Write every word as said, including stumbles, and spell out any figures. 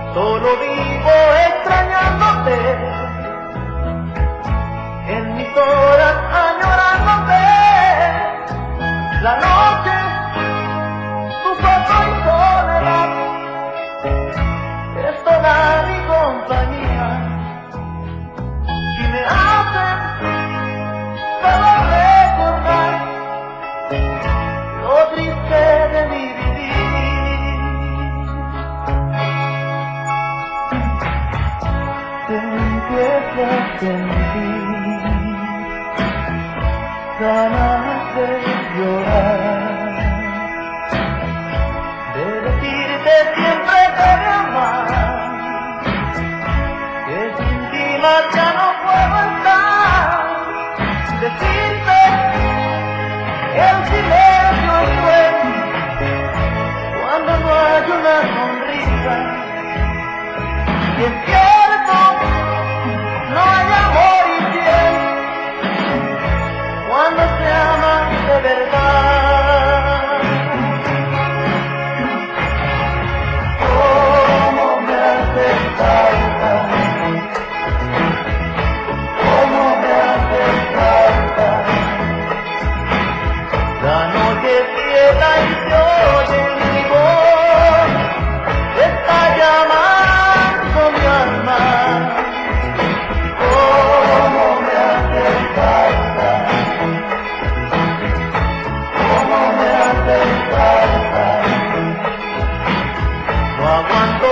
Solo vivo extrañándote, en mis horas añorándote. La noche, tu foto y soledad, es toda mi compañía. Y me hacen solo recordar lo triste de mi vivir. Te empiezo a sentir ganas de llorar, de decirte siempre que me amas, que sin ti más ya no puedo estar, decirte que el silencio es cruel cuando no hay una sonrisa, y es cierto, no hay amor infiel cuando se ama de verdad. Cómo me hace falta, cómo me hace falta la noche ciega y se oye mi voz, está llamando mi alma. Cómo me hace falta, cómo me hace falta, no aguanto